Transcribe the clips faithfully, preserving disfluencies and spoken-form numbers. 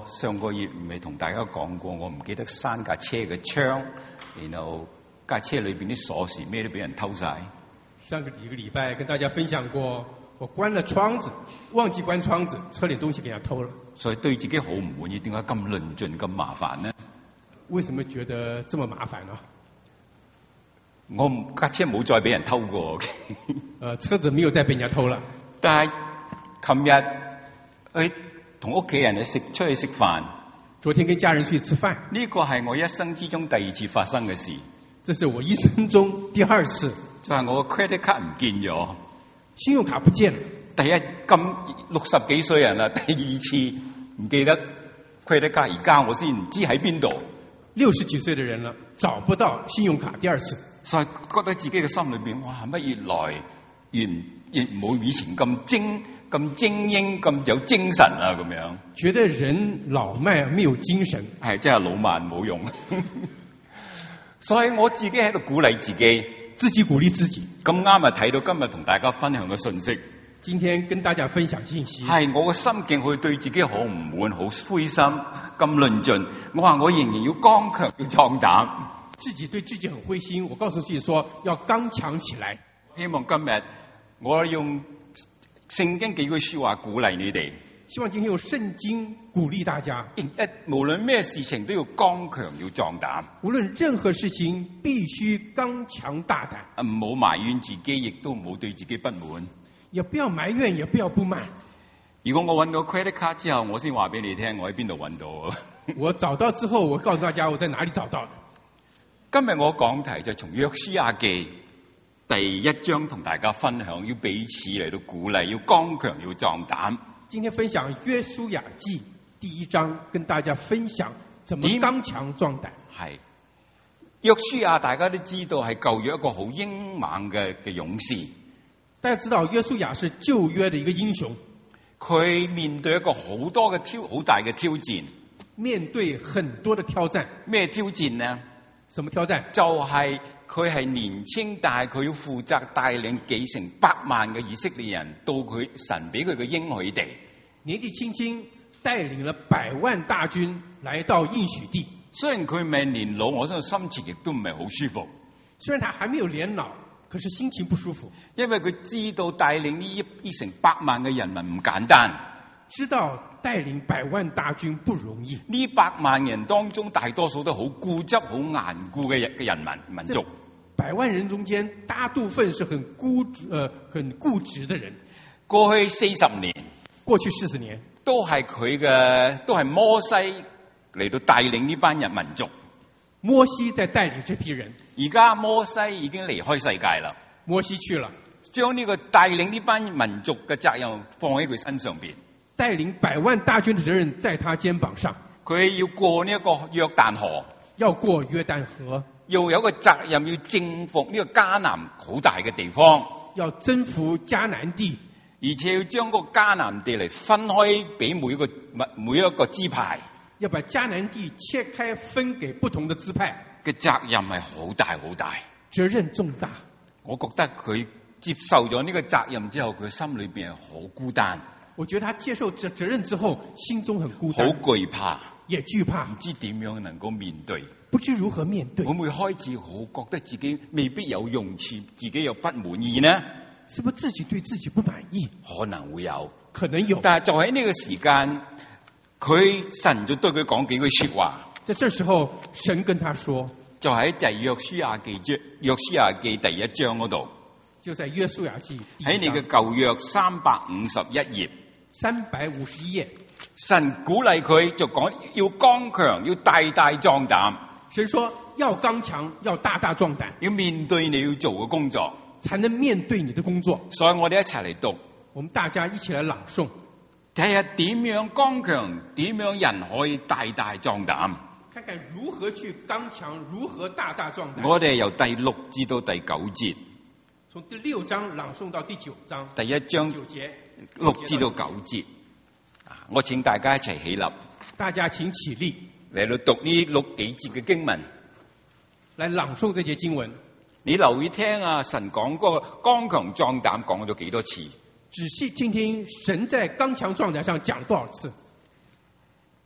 上個月唔係同大家講過，我唔記得閂架車嘅窗，然後架車裏邊啲鎖匙咩都俾人偷晒。 上個幾個禮拜跟大家分享過，我關了窗子，忘記關窗子，車裏東西給人家偷了。 所以對自己好唔滿意，點解咁論盡咁麻煩呢？ 為什麼覺得這麼麻煩呢？ 我架車冇再俾人偷過。 呃，車子沒有再被人家偷了。 但係琴日去同屋企人去食出去食飯。 昨天跟家人去吃飯。 呢個係我一生之中第二次發生嘅事。 這是我一生中第二次。 就係我嘅 credit card 唔見咗。 信用卡不見了。 第一咁六十幾歲人啦，第二次唔記得 credit card，而家我先唔知喺邊度。 六十幾歲的人了，找不到信用卡，第二次。 所以覺得自己嘅心裏邊，哇！乜越來越越冇以前咁精、咁精英、咁有精神啊！咁樣覺得人老邁沒有精神， 係真係老慢冇用。所以我自己喺度鼓勵自己， 自己鼓勵自己。 咁啱啊！睇到今日同大家分享嘅信息， 今天跟大家分享信息， 係我嘅心境會對自己好唔滿、好灰心、咁論盡。我話我仍然要剛強、要壯膽。 自己對自己很灰心，我告訴自己說要剛強起來。 希望今日我用聖經幾句說話鼓勵你哋。 希望今天用聖經鼓勵大家， 一無論咩事情都要剛強，要壯膽。 無論任何事情必須剛強大膽。 唔好埋怨自己，亦都唔好對自己不滿。 也不要埋怨，也不要不滿。 如果我揾到 credit card 之後，我先話俾你聽，我喺邊度揾到。 我找到之後，我告訴大家我在哪裡找到的。 今日我講題就從約書亞記第一章同大家分享，要彼此嚟到鼓勵，要剛強，要壯膽。 今天分享約書亞記第一章，跟大家分享怎麼剛強壯膽。 係約書亞，大家都知道係舊約一個好英猛嘅嘅勇士。 大家知道約書亞是舊約的一個英雄， 佢面對一個好多嘅挑好大嘅挑戰， 面對很多的挑戰。 咩挑戰呢？ 什麼挑戰？ 就係佢係年輕，但係佢要負責帶領幾成百萬嘅以色列人到佢神俾佢嘅應許地。 年紀輕輕帶領了百萬大軍來到應許地。雖然佢未年老，我相信心情亦都唔係好舒服。雖然他還沒有年老，可是心情不舒服，因為佢知道帶領呢一一成百萬嘅人民唔簡單，知道帶領百萬大軍不容易。呢百萬人當中，大多數都好固執、好頑固嘅人嘅人民民族。百萬人中間，大部分是很固執、呃，很固執的人。過去四十年，過去四十年都係佢嘅，都係摩西嚟到帶領呢班人民族。摩西在帶領這批人。而家摩西已經離開世界啦，摩西去了，將呢個帶領呢班民族嘅責任放喺佢身上邊。帶領百萬大軍的責任在他肩膀上。佢要過呢一個約旦河，要過約旦河，要有個責任要征服呢個迦南好大嘅地方，要征服迦南地，而且要將個迦南地嚟分開俾每一個每一個支派，要把迦南地切開分給不同的支派。嘅責任係好大好大，責任重大。我覺得佢接受咗呢個責任之後，佢心裏邊係好孤單。我覺得他接受責責任之後，心中很孤單，好懼怕，也懼怕，唔知點樣能夠面對，不知如何面對。會唔會開始好覺得自己未必有用處，自己又不滿意呢？是不是自己對自己不滿意？可能會有，可能有。但係就喺呢個時間，佢神就對佢講幾句說話。在這時候，神跟他說，就喺就係約書亞記章，約書亞記第一章嗰度，就在約書亞記喺你嘅舊約三百五十一頁，三百五十一頁，神鼓勵佢就講要剛強，要大大壯膽。神說要剛強，要大大壯膽，要面對你要做嘅工作，才能面對你的工作。所以我哋一齊嚟讀，我們大家一起來朗誦，睇下點樣剛強，點樣人可以大大壯膽。看看如何去剛強，如何大大壯膽。我哋由第六至到第九節，從第六章朗誦到第九章，第一章九節，六至到九節。啊，我請大家一齊起立，大家請起立嚟到讀呢六幾節嘅經文，嚟朗誦這節經文。你留意聽啊，神講嗰個剛強壯膽講咗幾多次？仔細聽聽，神在剛強壯膽上講多少次？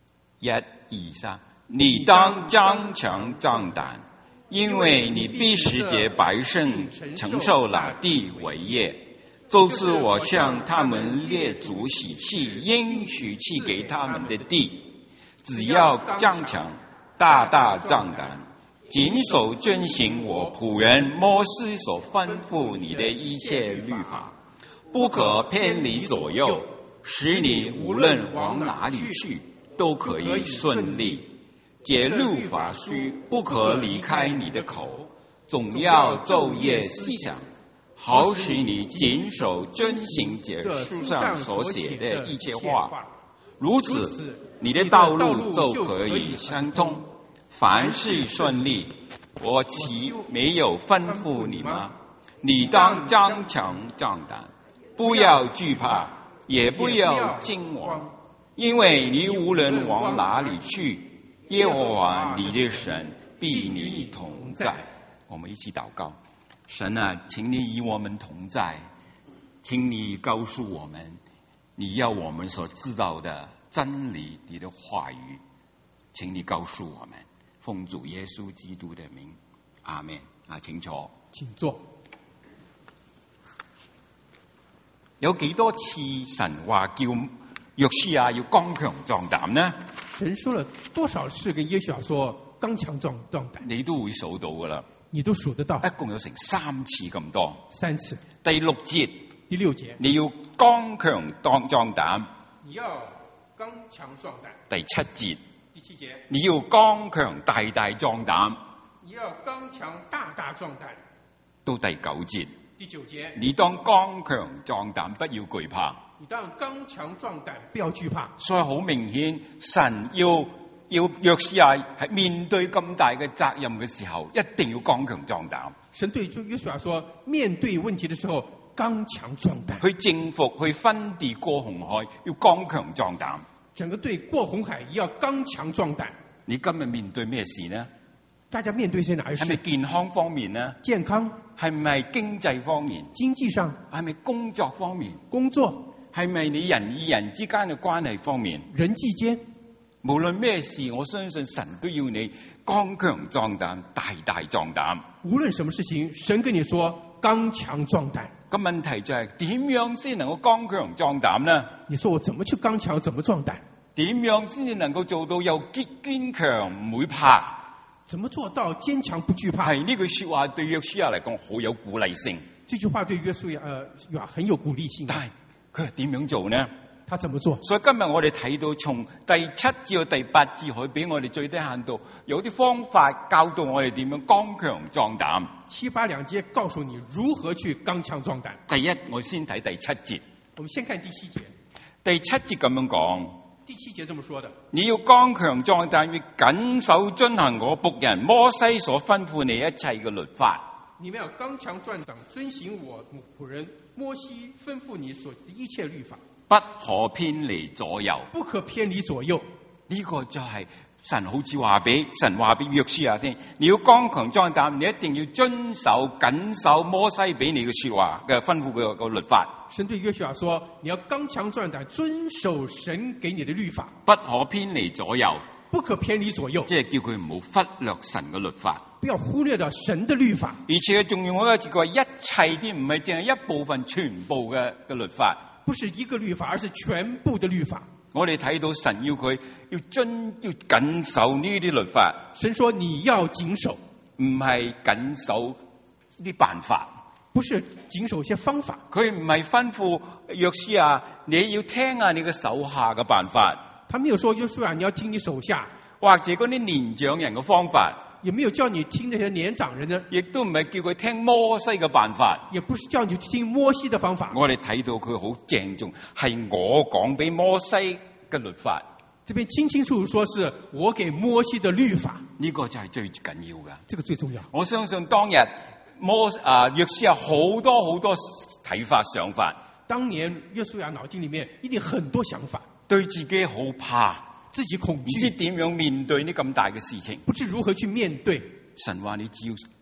一、二、三，你當剛強壯膽，因為你必使這百姓承受那地為業，就是我向他們列祖許契應許賜給他們的地。只要剛強，大大壯膽，謹守遵行我僕人摩西所吩咐你的一切律法，不可偏離左右，使你無論往哪裏去都可以順利。這律法書不可離開你的口，總要晝夜思想，好使你謹守遵行這書上所寫的一切話。如此，你的道路就可以相通，凡事順利。我豈沒有吩咐你嗎？你當剛強壯膽，不要懼怕，也不要驚惶，因為你無論往哪裏去，耶和華你的神必你同在。我們一起禱告。神啊，請你與我們同在，請你告訴我們你要我們所知道的真理，你的話語，請你告訴我們，奉主耶穌基督的名，阿們。啊，請坐， 請坐。 有幾多次神話叫約書亞要剛強壯膽呢？ 神說了多少次跟約書亞說剛強壯壯膽？ 你都會數到噶啦， 你都數得到， 一共有成三次咁多。 三次。 第六節， 第六節， 你要剛強壯壯膽。 你要剛強壯膽。 第七節， 第七節， 你要剛強大大壯膽。 你要剛強大大壯膽。 到第九節， 第九節， 你當剛強壯膽，不要懼怕。 你當剛強壯膽，不要懼怕。 所以好明顯，神要要約書亞係面對咁大嘅責任嘅時候，一定要剛強壯膽。 神對約書亞說，面對問題嘅時候，剛強壯膽。 去征服，去分地過紅海，要剛強壯膽。 整個隊過紅海要剛強壯膽。 你今日面對咩事呢？ 大家面對些哪一事？ 係咪健康方面呢？ 健康。 係咪經濟方面？ 經濟上。 係咪工作方面？ 工作。 係咪你人與人之間嘅關係方面？ 人際間。 無論咩事，我相信神都要你剛強壯膽，大大壯膽。 無論什麼事情，神跟你說剛強壯膽。個問題就係點樣先能夠剛強壯膽呢？ 你說我怎麼去剛強，怎麼壯膽？ 點樣先至能夠做到又堅堅強唔會怕？ 怎麼做到堅強不懼怕？ 係呢句說話對約書亞嚟講好有鼓勵性。 這句話對約書亞呃很有鼓勵性。 但係佢係點樣做呢？ 他怎麼做？ 所以今日我哋睇到從第七至到第八節，可以俾我哋最低限度有啲方法教導我哋點樣剛強壯膽。 七八兩節告訴你如何去剛強壯膽。 第一，我先睇第七節。 我們先看第七節。 第七節咁樣講。 第七節這麼說的： 你要剛強壯膽，要謹守遵行我僕人摩西所吩咐你一切嘅律法。 你們要剛強壯膽，遵行我僕人摩西吩咐你所一切律法， 不可偏離左右。 不可偏離左右。 呢個就係神好似話俾神話俾約書亞聽，你要剛強壯膽，你一定要遵守謹守摩西俾你嘅說話嘅吩咐嘅個律法。 神對約書亞說，你要剛強壯膽，遵守神給你的律法， 不可偏離左右。 不可偏離左右， 即係叫佢唔好忽略神嘅律法， 不要忽略到神的律法。 而且仲用一個字句話，一切添，唔係淨係一部分，全部嘅嘅律法。 不是一個律法，而是全部的律法。 我哋睇到神要佢要遵要謹守呢啲律法。 神說你要謹守， 唔係謹守啲辦法， 不是謹守一些方法。 佢唔係吩咐約書亞你要聽下你嘅手下嘅辦法。 他沒有說約書亞你要聽你手下， 或者嗰啲年長人嘅方法， 也沒有叫你聽那些年長人的， 亦都唔係叫佢聽摩西嘅辦法， 也不是叫你去聽摩西的方法。 我哋睇到佢好鄭重，係我講俾摩西嘅律法。 這邊清清楚楚說是我給摩西的律法， 呢個就係最緊要嘅。 這個最重要。 我相信當日摩啊約書亞好多好多睇法想法。 當年約書亞腦筋裏面一定很多想法， 對自己好怕， 自己恐懼， 唔知點樣面對呢咁大嘅事情， 不知如何去面對。 神話你只要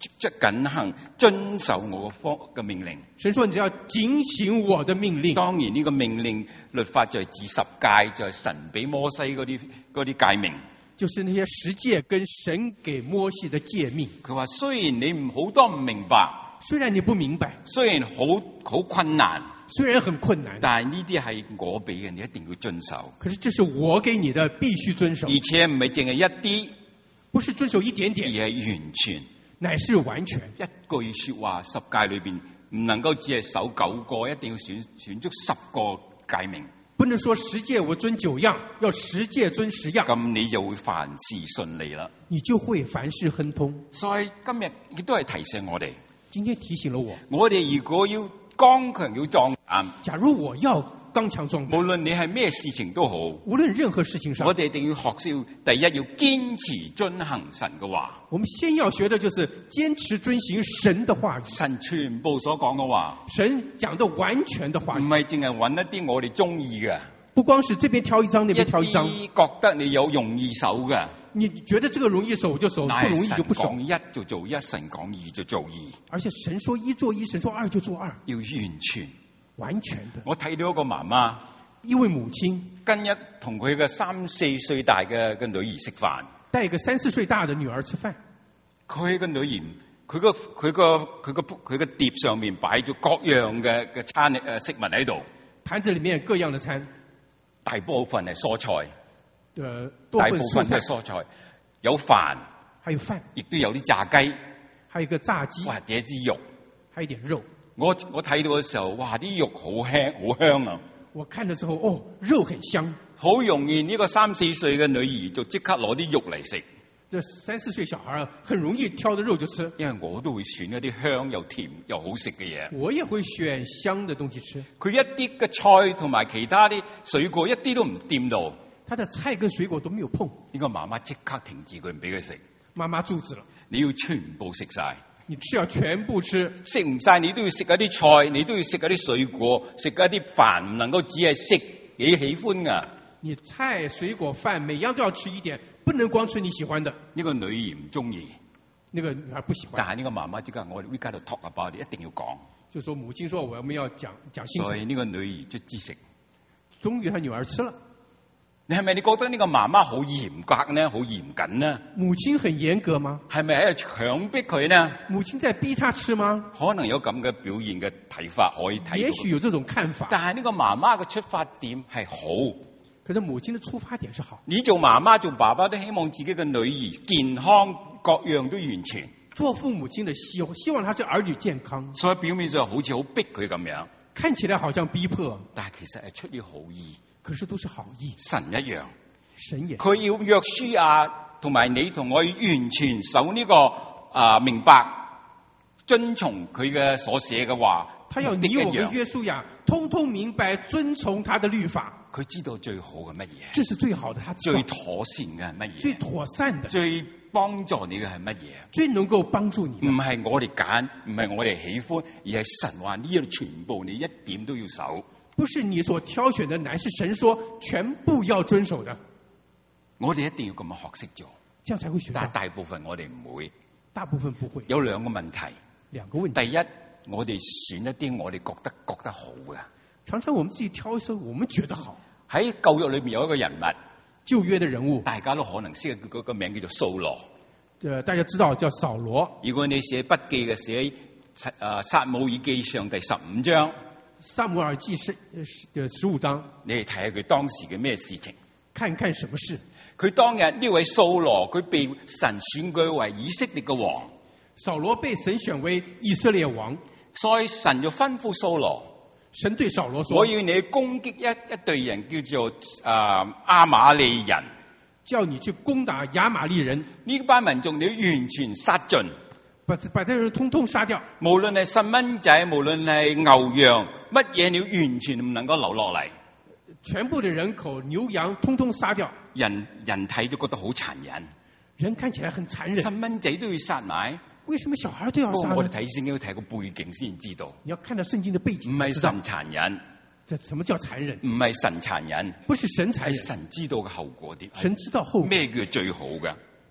即謹行遵守我嘅方嘅命令。 神說你只要警醒我的命令。 當然呢個命令律法就係指十誡，就係神俾摩西嗰啲嗰啲誡命。 就是那些十誡跟神給摩西的誡命。 佢話雖然你唔好多唔明白， 雖然你不明白， 雖然好好困難， 雖然很困難， 但係呢啲係我俾嘅，你一定要遵守。 可是這是我給你的，必須遵守。 而且唔係淨係一啲， 不是遵守一點點， 而係完全， 乃是完全。 一句說話十誡裏邊唔能夠只係守九個，一定要選選足十個誡命。 不能說十誡我遵九樣，要十誡遵十樣。 咁你就會凡事順利啦， 你就會凡事亨通。 所以今日亦都係提醒我哋， 今天提醒了我， 我哋如果要剛強要壯膽， 假如我要剛強壯膽， 無論你係咩事情都好， 無論任何事情上， 我哋一定要學識第一要堅持遵行神嘅話。 我們先要學的就是堅持遵行神的話語。 神全部所講嘅話， 神講的完全的話語， 唔係淨係揾一啲我哋中意嘅， 不光是這邊挑一張，那邊挑一張， 一啲覺得你有容易守嘅， 你覺得這個容易守就守，不容易就不守。 神講一就做一，神講二就做二。 而且神說一做一，神說二就做二， 要完全完全的。 我睇到一個媽媽， 一位母親跟一同佢嘅三四歲大嘅嘅女兒食飯， 帶一個三四歲大的女兒吃飯。 佢個女兒，佢個佢個佢個佢個碟上面擺咗各樣嘅嘅餐誒食物喺度， 盤子裏面各樣的餐， 大部分係蔬菜， 呃， 大部分係蔬菜，有飯， 還有飯， 亦都有啲炸雞， 還有一個炸雞， 或者啲肉， 還有一點肉。 我我睇到嘅時候，哇！啲肉好香，好香啊！ 我看的時候，哦，肉很香， 好容易呢個三四歲嘅女兒就即刻攞啲肉嚟食。 這三四歲小孩很容易挑的肉就吃， 因為我都會選一啲香又甜又好食嘅嘢。 我也會選香的東西吃。 佢一啲嘅菜同埋其他啲水果一啲都唔掂到， 他的菜跟水果都沒有碰。 呢個媽媽即刻停止佢，唔俾佢食。 媽媽阻止了， 你要全部食晒， 你是要全部吃， 食唔晒你都要食一啲菜，你都要食一啲水果，食一啲飯，唔能夠只係食你喜歡噶。 你菜、水果、飯每樣都要吃一點，不能光吃你喜歡的。 呢個女兒唔中意， 那個女孩不喜歡。 但係呢個媽媽即刻，我哋 we got to talk about，一定要講。 就說母親說我們要講講清楚。 所以呢個女兒卒之食， 終於她女兒吃了。 你係咪你覺得呢個媽媽好嚴格呢？好嚴謹呢？ 母親很嚴格嗎？ 係咪喺度強迫佢呢？ 母親在逼她吃嗎？ 可能有咁嘅表現嘅睇法可以睇到。 也許有這種看法。 但係呢個媽媽嘅出發點係好。 可是母親的出發點是好。 你做媽媽做爸爸都希望自己嘅女兒健康各樣都完全。 做父母親的希希望他是兒女健康。 所以表面上好似好逼佢咁樣， 看起來好像逼迫， 但係其實係出於好意。 可是都是好意。 神一樣， 神也佢要約書亞同埋你同我完全守呢、這個啊、呃、明白遵從佢嘅所寫嘅話。 他要你我跟約書亞通通明白遵從他的律法。 佢知道最好嘅乜嘢？ 這是最好的，他知道最妥善嘅係乜嘢？ 最妥善的， 最幫助你嘅係乜嘢？ 最能夠幫助你。 唔係我哋揀，唔係我哋喜歡，而係神話呢樣全部你一點都要守。 不是你所挑選的，乃是神說全部要遵守的。 我哋一定要咁樣學識做， 這樣才會學到。 但係大部分我哋唔會， 大部分不會。 有兩個問題， 兩個問題。 第一，我哋選一啲我哋覺得覺得好嘅。 常常我們自己挑一些我們覺得好。 喺舊約裏面有一個人物， 舊約的人物， 大家都可能識，佢個名叫做掃羅。 呃，大家知道叫掃羅。 如果你寫筆記嘅，寫喺誒撒母耳記上第十五章。 撒母耳記十誒十五章， 你嚟睇下佢當時嘅咩事情？ 看看什麼事？ 佢當日呢位掃羅，佢被神選舉為以色列嘅王。 掃羅被神選為以色列王， 所以神就吩咐掃羅。 神對掃羅說： 我要你攻擊一一隊人，叫做啊亞瑪利人， 叫你去攻打亞瑪利人。 呢班民眾你要完全殺盡， 把把這人通通殺掉。 無論係細蚊仔，無論係牛羊，乜嘢你要完全唔能夠留落嚟。 全部的人口牛羊通通殺掉。 人人睇都覺得好殘忍， 人看起來很殘忍。 細蚊仔都要殺埋。 為什麼小孩都要殺呢？ 我哋睇聖經要睇個背景先知道。 你要看到聖經的背景。 唔係神殘忍。 這什麼叫殘忍？ 唔係神殘忍。 不是神殘忍。 神知道嘅後果啲。 神知道後果。 咩叫最好嘅？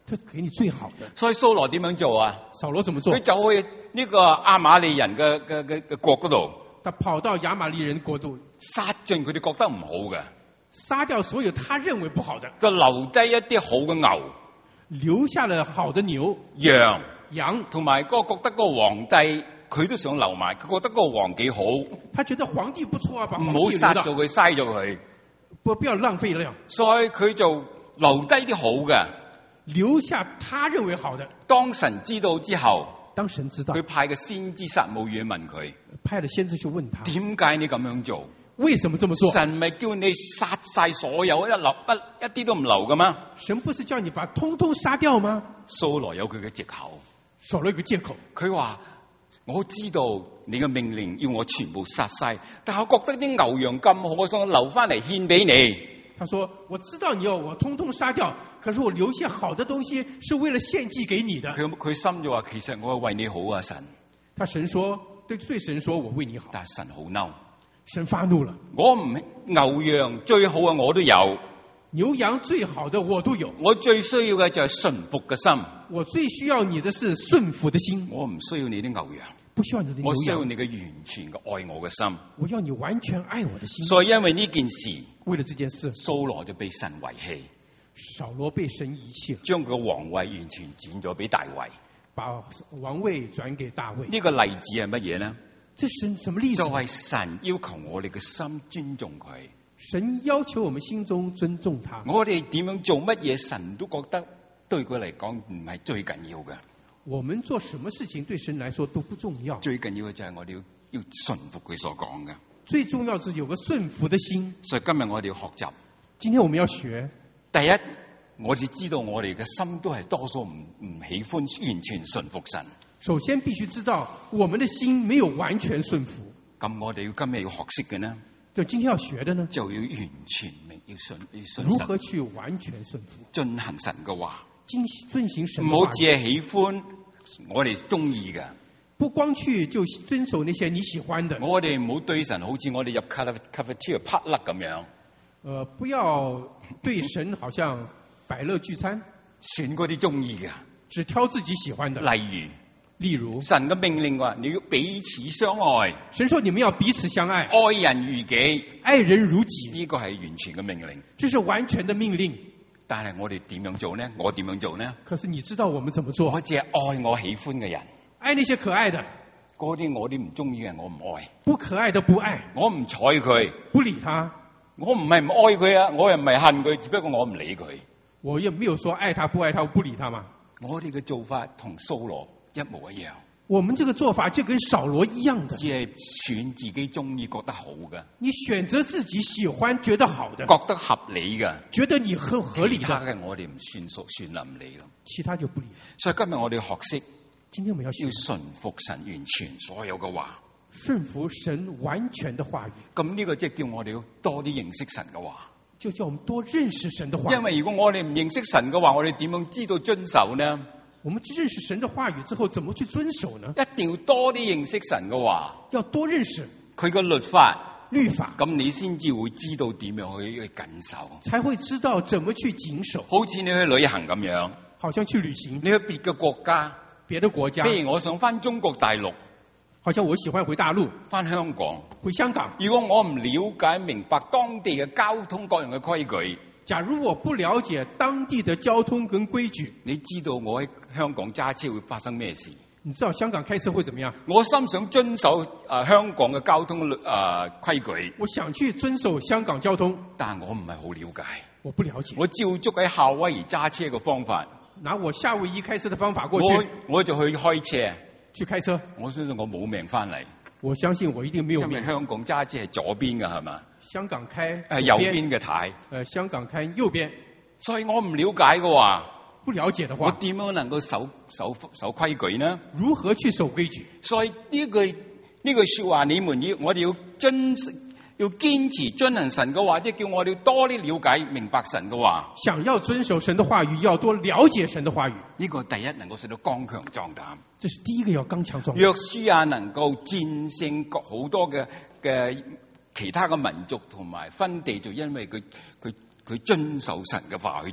就給你最好的。 所以掃羅點樣做啊？ 掃羅怎麼做？ 佢走去呢個亞瑪利人嘅嘅嘅嘅國嗰度， 他跑到亞瑪利人國度， 殺盡佢哋覺得唔好嘅， 殺掉所有他認為不好的， 就留低一啲好嘅牛， 留下了好的牛、 羊、 羊， 同埋嗰個覺得個皇帝佢都想留埋，佢覺得個王幾好， 他覺得皇帝不錯啊，把唔好殺咗佢，嘥咗佢， 不不要浪費了， 所以佢就留低啲好嘅， 留下他認為好的。 當神知道之後， 當神知道， 佢派個先知撒母耳問佢， 派了先知去問他， 點解你咁樣做？ 為什麼這麼做？ 神咪叫你殺晒所有，一留一一啲都唔留噶嗎？ 神不是叫你把通通殺掉嗎？ 掃羅有佢嘅藉口， 掃羅有個借口， 佢話我知道你嘅命令要我全部殺晒，但係我覺得啲牛羊咁好，我想留翻嚟獻俾你。 他說我知道你要我通通殺掉，可是我留下好的東西是為了獻祭給你的。佢佢心就話其實我係為你好啊，神。 他神說對對神說我為你好， 但係神好嬲， 神發怒了。 我唔牛羊最好嘅我都有， 牛羊最好的我都有， 我最需要嘅就係順服嘅心。 我最需要你的是順服的心， 我唔需要你啲牛羊， 不需要你的牛羊， 我需要你嘅完全嘅愛我嘅心。 我要你完全愛我的心。 所以因為呢件事， 為了這件事， 掃羅就被神遺棄， 掃羅被神遺棄， 將佢嘅皇位完全轉咗俾大衛， 把王位轉給大衛。 呢個例子係乜嘢呢？ 這是什麼例子？ 就係神要求我哋嘅心尊重佢。 神要求我們心中尊重他。 我哋點樣做乜嘢，神都覺得對佢嚟講唔係最緊要嘅。 我們做什麼事情對神來說都不重要。 最緊要嘅就係我哋要要順服佢所講嘅。 最重要是有個順服的心。 所以今日我哋要學習。 今天我們要學。第一， 我哋知道我哋嘅心都係多數唔唔喜歡完全順服神。 首先必須知道我們的心沒有完全順服。 咁我哋要今日要學識嘅呢？ 就今天要學的呢？ 就要完全明要順要順神。 如何去完全順服？ 遵行神嘅話。 遵行神。 唔好只係喜歡我哋中意嘅。 不光去就遵守那些你喜歡的。 我哋唔好對神好似我哋入 cafeteria 啪甩咁樣。 呃，不要對神好像百樂聚餐， 選嗰啲中意嘅， 只挑自己喜歡的。 例如， 例如神嘅命令話你要彼此相愛。 神說你們要彼此相愛， 愛人如己， 愛人如己。 呢個係完全嘅命令。 這是完全的命令。 但係我哋點樣做呢？我點樣做呢？ 可是你知道我們怎麼做？ 我只係愛我喜歡嘅人， 愛那些可愛的。 嗰啲我啲唔中意嘅我唔愛。 不可愛的不愛。 我唔睬佢， 不理他。 我唔係唔愛佢啊，我又唔係恨佢，只不過我唔理佢。 我也沒有說愛他不愛他，我不理他嘛。 我哋嘅做法同掃羅一模一樣。 我們這個做法就跟掃羅一樣的， 只係選自己中意覺得好嘅。 你選擇自己喜歡覺得好的， 覺得合理嘅， 覺得你很合理的。 其他嘅我哋唔算數，算啦唔理咯。 其他就不理。 所以今日我哋學識， 今天我們要學要順服神完全所有嘅話。 順服神完全的話語。 咁呢個即係叫我哋要多啲認識神嘅話。 就叫我們多認識神的話語。 因為如果我哋唔認識神嘅話，我哋點樣知道遵守呢？ 我們認識神的話語之後，怎麼去遵守呢？ 一定要多啲認識神嘅話， 要多認識佢個律法。 律法， 咁你先至會知道點樣去去謹守， 才會知道怎麼去謹守。 好似你去旅行咁樣， 好像去旅行， 你去別嘅國家， 別的國家， 譬如我想翻中國大陸， 好像我喜歡回大陸， 翻香港， 回香港。 如果我唔了解明白當地嘅交通各樣嘅規矩， 假如我不了解當地的交通跟規矩， 你知道我喺香港揸車會發生咩事？ 你知道香港開車會怎麼樣？ 我心想遵守誒、呃、香港嘅交通誒、呃、規矩， 我想去遵守香港交通， 但我唔係好了解， 我不了解。 我照足喺夏威夷揸車嘅方法， 拿我夏威夷開車嘅方法過去， 我我就去開車， 去開車。 我相信我冇命翻嚟。 我相信我一定沒有命。 因為香港揸車係左邊嘅係嘛？ 香港開係右邊嘅軚。 誒，香港開右邊。 所以我唔了解嘅話， 不了解的話， 我點樣能夠守守守規矩呢？ 如何去守規矩？所以呢句呢句說話，你們要我哋要遵要堅持遵行神嘅話，即係叫我哋要多啲了解明白神嘅話。 想要遵守神的話語，要多了解神的話語。 呢個第一能夠使到剛強壯膽。 這是第一個要剛強壯膽。 約書亞能夠戰勝各好多嘅嘅其他嘅民族同埋分地，就因為佢佢佢遵守神嘅話去做。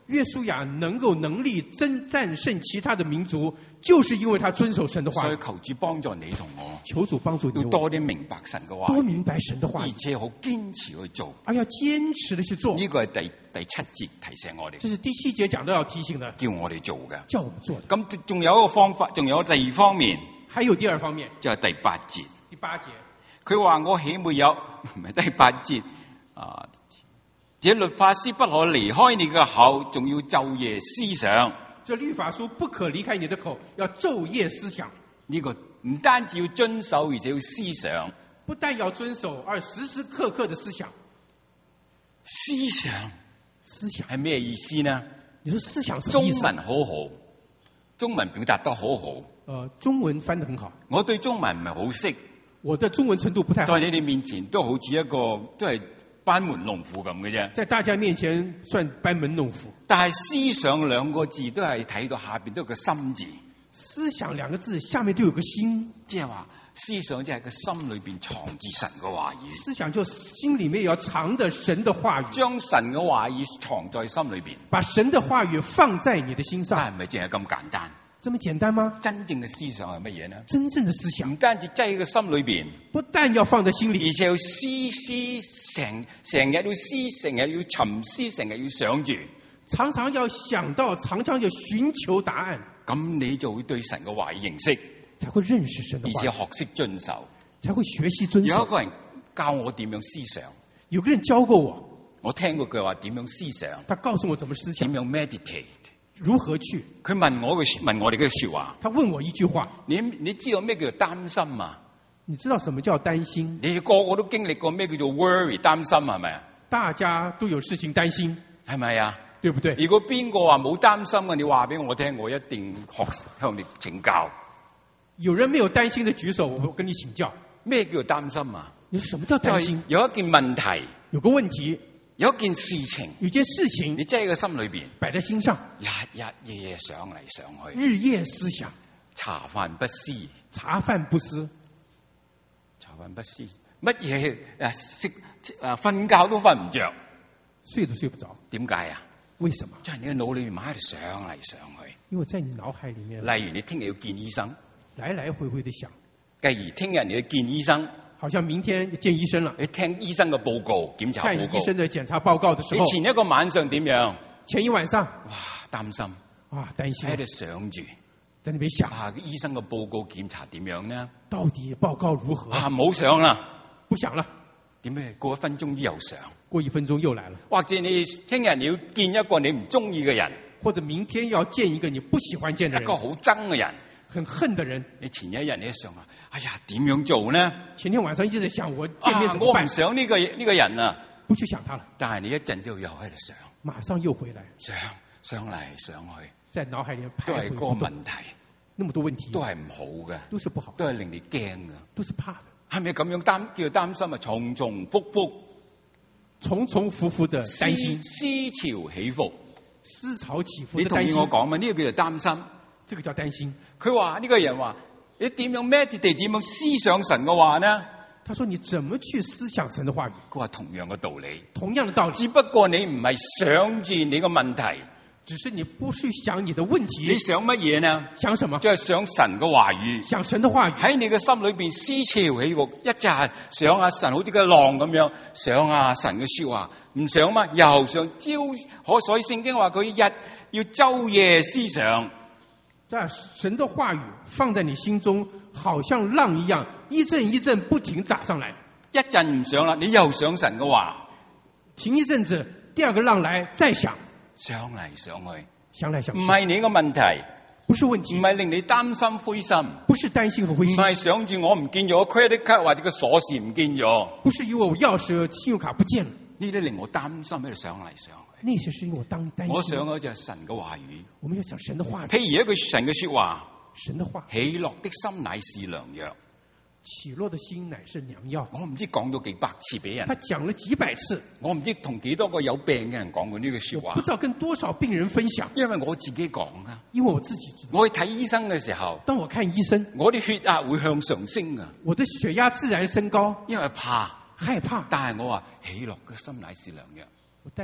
約書亞能夠能力征戰勝其他的民族，就是因為他遵守神的話。 所以求主幫助你同我， 求主幫助你， 要多啲明白神嘅話， 多明白神的話， 而且好堅持去做， 而要堅持的去做。 呢個係第第七節提醒我哋， 這是第七節講到要提醒的， 叫我哋做嘅， 叫我們做的。 咁仲有一個方法，仲有第二方面， 還有第二方面， 就係第八節。 第八節， 佢話我豈沒有唔係第八節啊？這律法書不可離開你嘅口，仲要晝夜思想。 這律法書不可離開你的口，要晝夜思想。 呢個唔單止要遵守，而且要思想。 不但要遵守，而時時刻刻的思想。 思想， 思想係咩意思呢？ 你說思想什麼意思？ 中文好好，中文表達得好好。 呃，中文翻得很好。 我對中文唔係好識， 我的中文程度不太好。 在你哋面前都好似一個都係班門弄斧咁嘅啫， 在大家面前算班門弄斧。 但係思想兩個字都係睇到下邊都有個心字。 思想兩個字下面都有個心， 即係話思想即係個心裏邊藏住神嘅話語。 思想就心裏面要藏着神的話語， 將神嘅話語藏在心裏邊， 把神的話語放在你的心上。 係咪淨係咁簡單？ 這麼簡單嗎？ 真正嘅思想係乜嘢呢？ 真正的思想唔單止擠喺個心裏邊， 不但要放在心裏， 而且要思思成成日要思，成日要沉思，成日要想住， 常常要想到，常常要尋求答案。 咁你就會對神嘅話語認識， 才會認識神的話語， 而且學識遵守， 才會學習遵守。 有一個人教我點樣思想， 有個人教過我， 我聽過佢話點樣思想， 他告訴我怎麼思想， 點樣 meditate。 如何去？ 佢問我嘅問我哋嘅說話， 他問我一句話： 你你知道咩叫做擔心啊？ 你知道什麼叫擔心？ 你個個都經歷過咩叫做 worry 擔心係咪啊？ 大家都有事情擔心， 係咪啊？ 對不對？ 如果邊個話冇擔心嘅，你話俾我聽，我一定學向你請教。 有人沒有擔心的舉手，我跟你請教。 咩叫做擔心啊？ 你說什麼叫擔心？ 有一件問題， 有個問題。 有一件事情， 有件事情， 你擠喺個心裏邊， 擺在心上， 日日夜夜想嚟想去， 日夜思想， 茶飯不思， 茶飯不思， 茶飯不思，乜嘢誒食誒瞓覺都瞓唔着， 睡都睡不着， 點解啊？ 為什麼？ 即係你嘅腦裏面喺度想嚟想去， 因為在你腦海裏面， 例如你聽日要見醫生， 來來回回地想， 繼而聽日你要見醫生。 好像明天見醫生了， 你聽醫生嘅報告、檢查報告。 看醫生的檢查報告的時候， 你前一個晚上點樣？ 前一晚上， 哇，擔心， 啊，擔心， 喺度想住， 在那邊想， 啊，醫生嘅報告檢查點樣呢？ 到底報告如何？ 啊，唔好想啦， 不想了。 點咩？過一分鐘又想， 過一分鐘又來了。 或者你聽日你要見一個你唔中意嘅人， 或者明天要見一個你不喜歡見的人， 一個好憎嘅人。 很恨的人， 你前一日你一想啊，哎呀，點樣做呢？ 前天晚上一直在想，我見面怎麼辦？ 啊、我唔想呢、這個呢、這個人啊， 不去想他了。 但係你一陣都又喺度想， 馬上又回來， 想想嚟想去， 在腦海裏面都係個問題， 那麼多問題， 都係唔好嘅， 都是不好， 都係令你驚嘅， 都是怕的。 係咪咁樣擔叫擔心啊？重重複複， 重重複複的擔心， 思潮起伏， 思潮起伏。 你同意我講嘛？呢、這個叫做擔心。 這個叫擔心。 佢話呢、這個人話：你點樣 meditate 點樣思想神嘅話呢？ 他說：你怎麼去思想神的話語？ 佢話同樣嘅道理， 同樣的道理， 只不過你唔係想住你個問題， 只是你不去想你的問題。 你想乜嘢呢？ 想什麼？ 就係想神嘅話語， 想神的話語喺你嘅心裏邊思潮起伏，一陣想下神好似個浪咁樣，想下神嘅說話，唔想嘛又想朝可，所以聖經話佢日要晝夜思想。 在神的話語放在你心中，好像浪一樣，一陣一陣不停打上來。 一陣唔想啦，你又想神嘅話， 停一陣子，第二個浪來再想， 想嚟想去， 想來想去， 唔係你個問題， 不是問題， 唔係令你擔心灰心， 不是擔心和灰心， 唔係想住我唔見咗 credit card 或者個鎖匙唔見咗， 不是因為我鑰匙、信用卡不見了， 呢啲令我擔心喺度想嚟想去。 那些是因為我當擔心。 我想嘅就係神嘅話語， 我們要想神的話語。 譬如一句神嘅說話， 神的話， 喜樂的心乃是良藥， 喜樂的心乃是良藥。 我唔知講到幾百次俾人， 他講了幾百次， 我唔知同幾多個有病嘅人講過呢句說話， 不知道跟多少病人分享， 因為我自己講啊， 因為我自己知道。 我去睇醫生嘅時候， 當我看醫生， 我啲血壓會向上升啊， 我的血壓自然升高， 因為怕害怕。 但係我話喜樂嘅心乃是良藥。 我帶給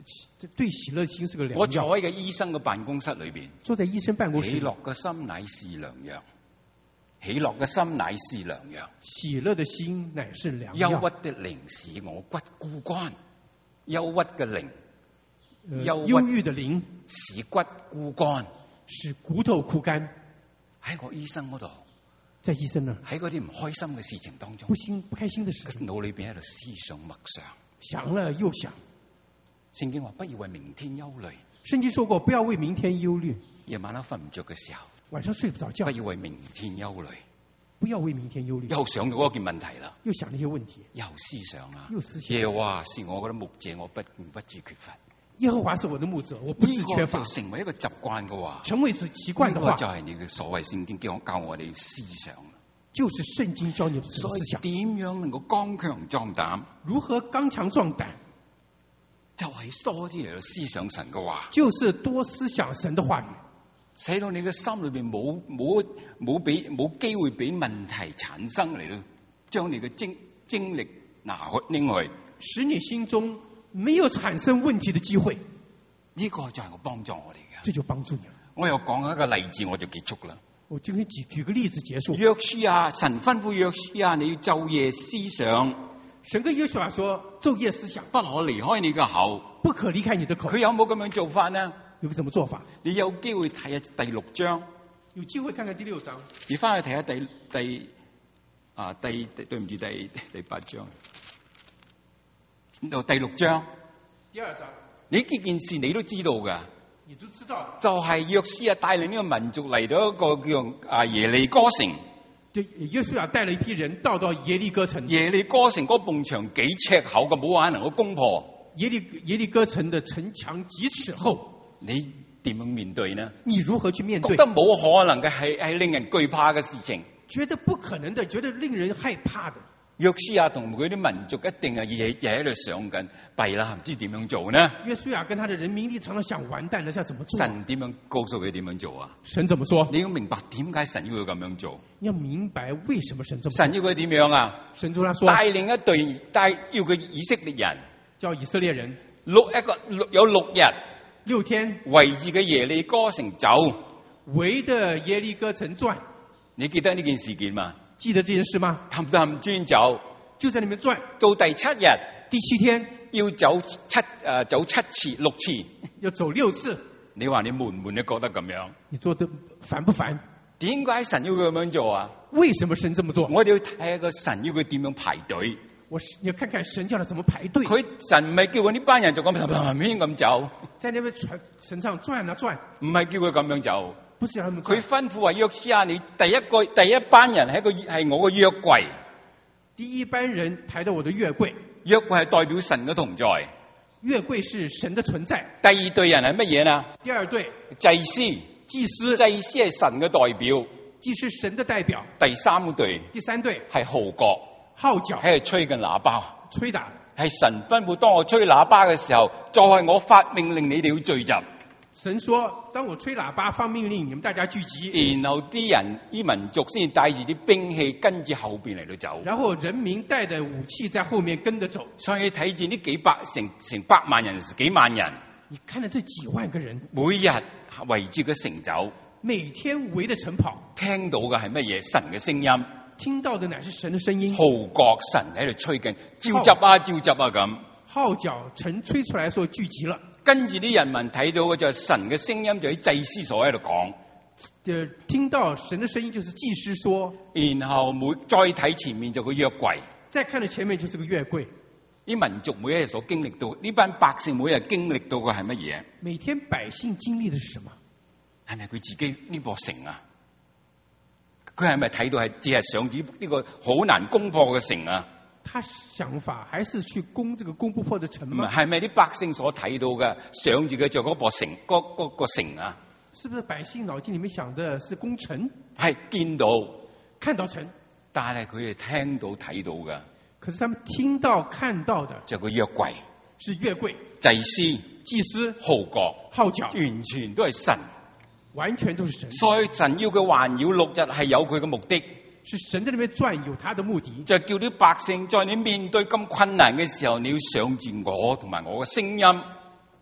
對喜樂的心是個良藥。 我坐喺個醫生嘅辦公室裏邊， 坐在醫生辦公室， 喜樂嘅心乃是良藥，喜樂嘅心乃是良藥， 喜樂的心乃是良藥。 憂鬱的靈使我骨枯乾，憂鬱嘅靈， 憂憂鬱的靈使骨枯乾， 使骨頭枯乾。 喺我醫生嗰度， 在醫生那， 喺嗰啲唔開心嘅事情當中， 不心不開心的事情， 腦裏邊喺度思想默想， 想了又想。 聖經話不要為明天憂慮。 聖經說過不要為明天憂慮。 夜晚黑瞓唔着嘅時候， 晚上睡不着覺， 不要為明天憂慮。 不要為明天憂慮。 又想到嗰件問題啦， 又想那些問題， 又思想啊， 又思想。 耶和華是我嘅牧者，我不不致缺乏。 耶和華是我的牧者，我不致缺乏。 成為一個習慣嘅話， 成為是習慣的話， 就係你嘅所謂聖經教教我哋思想。 就是聖經教你的思想。 點樣能夠剛強壯膽？ 如何剛強壯膽？ 就係多啲嚟到思想神嘅話， 就是多思想神的話語， 使到你嘅心裏邊冇冇冇俾冇機會俾問題產生嚟到，將你嘅精精力拿去拎去， 使你心中沒有產生問題的機會。 呢個就係我幫助我哋嘅， 這就幫助你。 我又講一個例子，我就結束啦。 我就可以舉舉個例子結束。 約書亞，神吩咐約書亞，你要晝夜思想。 神跟約書亞說：晝夜思想， 不可離開你嘅口， 不可離開你的口。 佢有冇咁樣做法呢？ 有個什麼做法？ 你有機會睇下第六章， 有機會看看第六章。 你翻去睇下第第啊第對唔住第第八章，到第六章， 第二章。 你呢件事你都知道噶， 你都知道， 就係約書亞帶領呢個民族嚟到一個叫啊耶利哥城。 對，約書亞帶了一批人到到耶利哥城。 耶利哥城嗰埲牆幾尺厚嘅，冇可能夠攻破。 耶利耶利哥城的城牆幾尺厚， 你點樣面對呢？ 你如何去面對？ 覺得冇可能嘅係係令人懼怕嘅事情， 覺得不可能的，覺得令人害怕的。 約書亞同佢啲民族一定係日日喺度想緊，弊啦，唔知點樣做呢？ 約書亞跟他的人民力常常想完蛋了，要怎麼做？ 神點樣告訴佢點樣做啊？ 神怎麼說？ 你要明白點解神要佢咁樣做。 你要明白為什麼神這麼做。 神要佢點樣啊？ 神就他說帶領一隊帶要佢以色列人， 叫以色列人六一個六有六日六天圍住嘅耶利哥城走， 圍着耶利哥城轉。 你記得呢件事件嘛？ 記得這件事嗎？ 氹氹轉走， 就在裏面轉。 到第七日， 第七天要走七誒、呃、走七次六次， 要走六次。 你話你悶唔悶？你覺得咁樣？ 你做得煩不煩？ 點解神要佢咁樣做啊？ 為什麼神這麼做？ 我哋要睇下個神要佢點樣排隊。 我要看看神叫他怎麼排隊。 佢神唔係叫佢呢班人就咁慢慢咁走， 在那邊船身上轉啊轉， 唔係叫佢咁樣走。 不是叫他們。 佢吩咐話約書亞，你第一個第一班人係一個係我嘅約櫃。 第一班人抬到我的約櫃， 約櫃係代表神嘅同在。 約櫃是神的存在。 第二隊人係乜嘢呢？ 第二隊祭司， 祭司， 祭司係神嘅代表。 祭司神的代表。 第三隊， 第三隊係號角， 號角喺度吹緊喇叭， 吹打。 係神吩咐，當我吹喇叭嘅時候，就係、是、我發命令你哋要聚集。 神說：當我吹喇叭發命令，你們大家聚集。 然後啲人啲民族先帶住啲兵器跟住後邊嚟到走。 然後人民帶着武器在後面跟着走。 所以睇見呢幾百成成百萬人，幾萬人。 你看到這幾萬個人， 每日圍住個城走， 每天圍着城跑， 聽到嘅係乜嘢？神嘅聲音。 聽到的乃是神的聲音。 號角神喺度吹緊，召集啊召集啊咁。 號角神吹出來說聚集了。 跟住啲人民睇到嘅就係神嘅聲音，就喺祭司所喺度講。 就聽到神的聲音，就是祭司說。 然後每再睇前面就個約櫃， 再看到前面就是個約櫃。 啲民族每一日所經歷到，呢班百姓每日經歷到嘅係乜嘢？ 每天百姓經歷的是什麼？ 係咪佢自己呢座城啊？佢係咪睇到係只係想住呢個好難攻破嘅城啊？ 他想法還是去攻這個攻不破的城嗎？ 係咪啲百姓所睇到嘅想住嘅就嗰座城嗰嗰、嗰個城啊？ 是不是百姓腦筋裏面想的是攻城？ 係見到看到城， 但係佢哋聽到睇到嘅。 可是他們聽到看到的就個約櫃， 是約櫃， 祭司、 祭司、 號角、 號角， 完全都係神， 完全都是神。 所以神要佢環繞六日係有佢嘅目的。 是神在那邊轉，有他的目的， 就叫啲百姓在你面對咁困難嘅時候，你要想住我同埋我嘅聲音。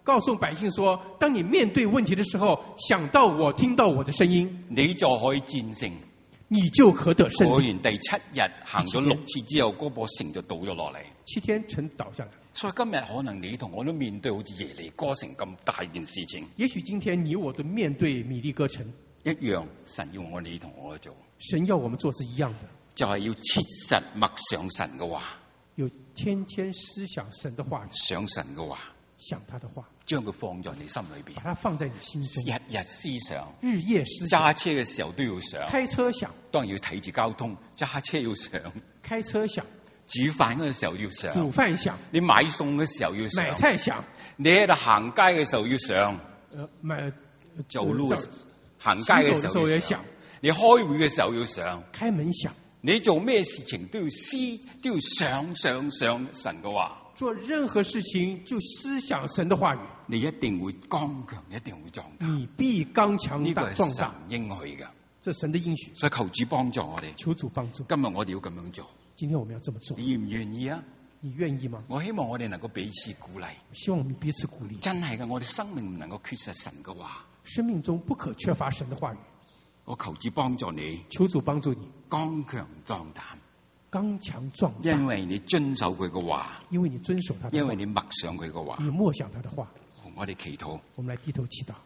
告訴百姓說，當你面對問題的時候，想到我，聽到我的聲音， 你就可以戰勝， 你就可得勝利。 過完第七日行咗六次之後，嗰座城就倒咗落嚟。 七天城倒下來。 所以今日可能你同我都面對好似耶利哥城咁大件事情。 也許今天你我都面對米利哥城一樣，神要我你同我做。 神要我們做是一樣的， 就係要切實默想神嘅話， 有天天思想神的話， 想神嘅話， 想他的話， 將佢放在你心裏邊， 把它放在你心中， 日日思想， 日夜思想。 揸車嘅時候都要想， 開車想， 當然要睇住交通，揸車要想， 開車想， 煮飯嗰個時候要想， 煮飯想， 你買餸嘅時候要想， 買菜想， 你喺度行街嘅時候要想， 呃，買走路行街嘅時候要想，你開會嘅時候要想， 開門想， 你做咩事情都要思，都要想想想神嘅話。 做任何事情就思想神的話語， 你一定會剛強，一定會壯大。 你必剛強大壯大。 應許嘅， 這神的應許。 所以求主幫助我哋。 求主幫助。 今日我哋要咁樣做。 今天我們要這麼做。 你願唔願意啊？ 你願意嗎？ 我希望我哋能夠彼此鼓勵。 希望我們彼此鼓勵。 真係嘅，我哋生命唔能夠缺失神嘅話。 生命中不可缺乏神的話語。 我求主幫助你。 求主幫助你。 剛強壯膽。 剛強壯大， 因為你遵守佢嘅話， 因為你遵守他的話， 因為你默想佢嘅話， 你默想他的話。 我哋祈禱， 我們來低頭祈禱。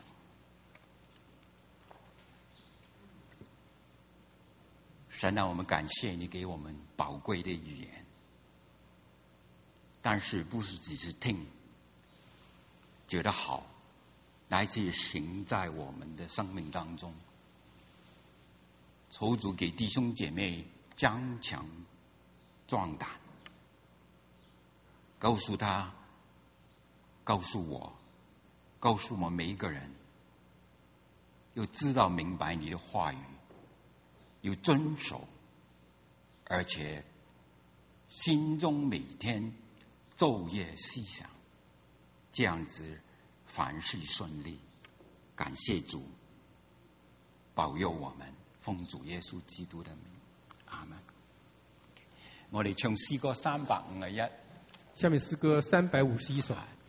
神啊，我們感謝你給我們寶貴的語言，但是不是只是聽，覺得好，乃至行在我們的生命當中。求主給弟兄姐妹剛強壯膽，告訴他，告訴我，告訴我們每一個人，要知道明白你的話語，要遵守，而且心中每天晝夜思想，這樣子凡事順利。感謝主，保佑我們，奉主耶穌基督的名，阿門。我哋唱詩歌三百五十一， 下面詩歌三百五十一首。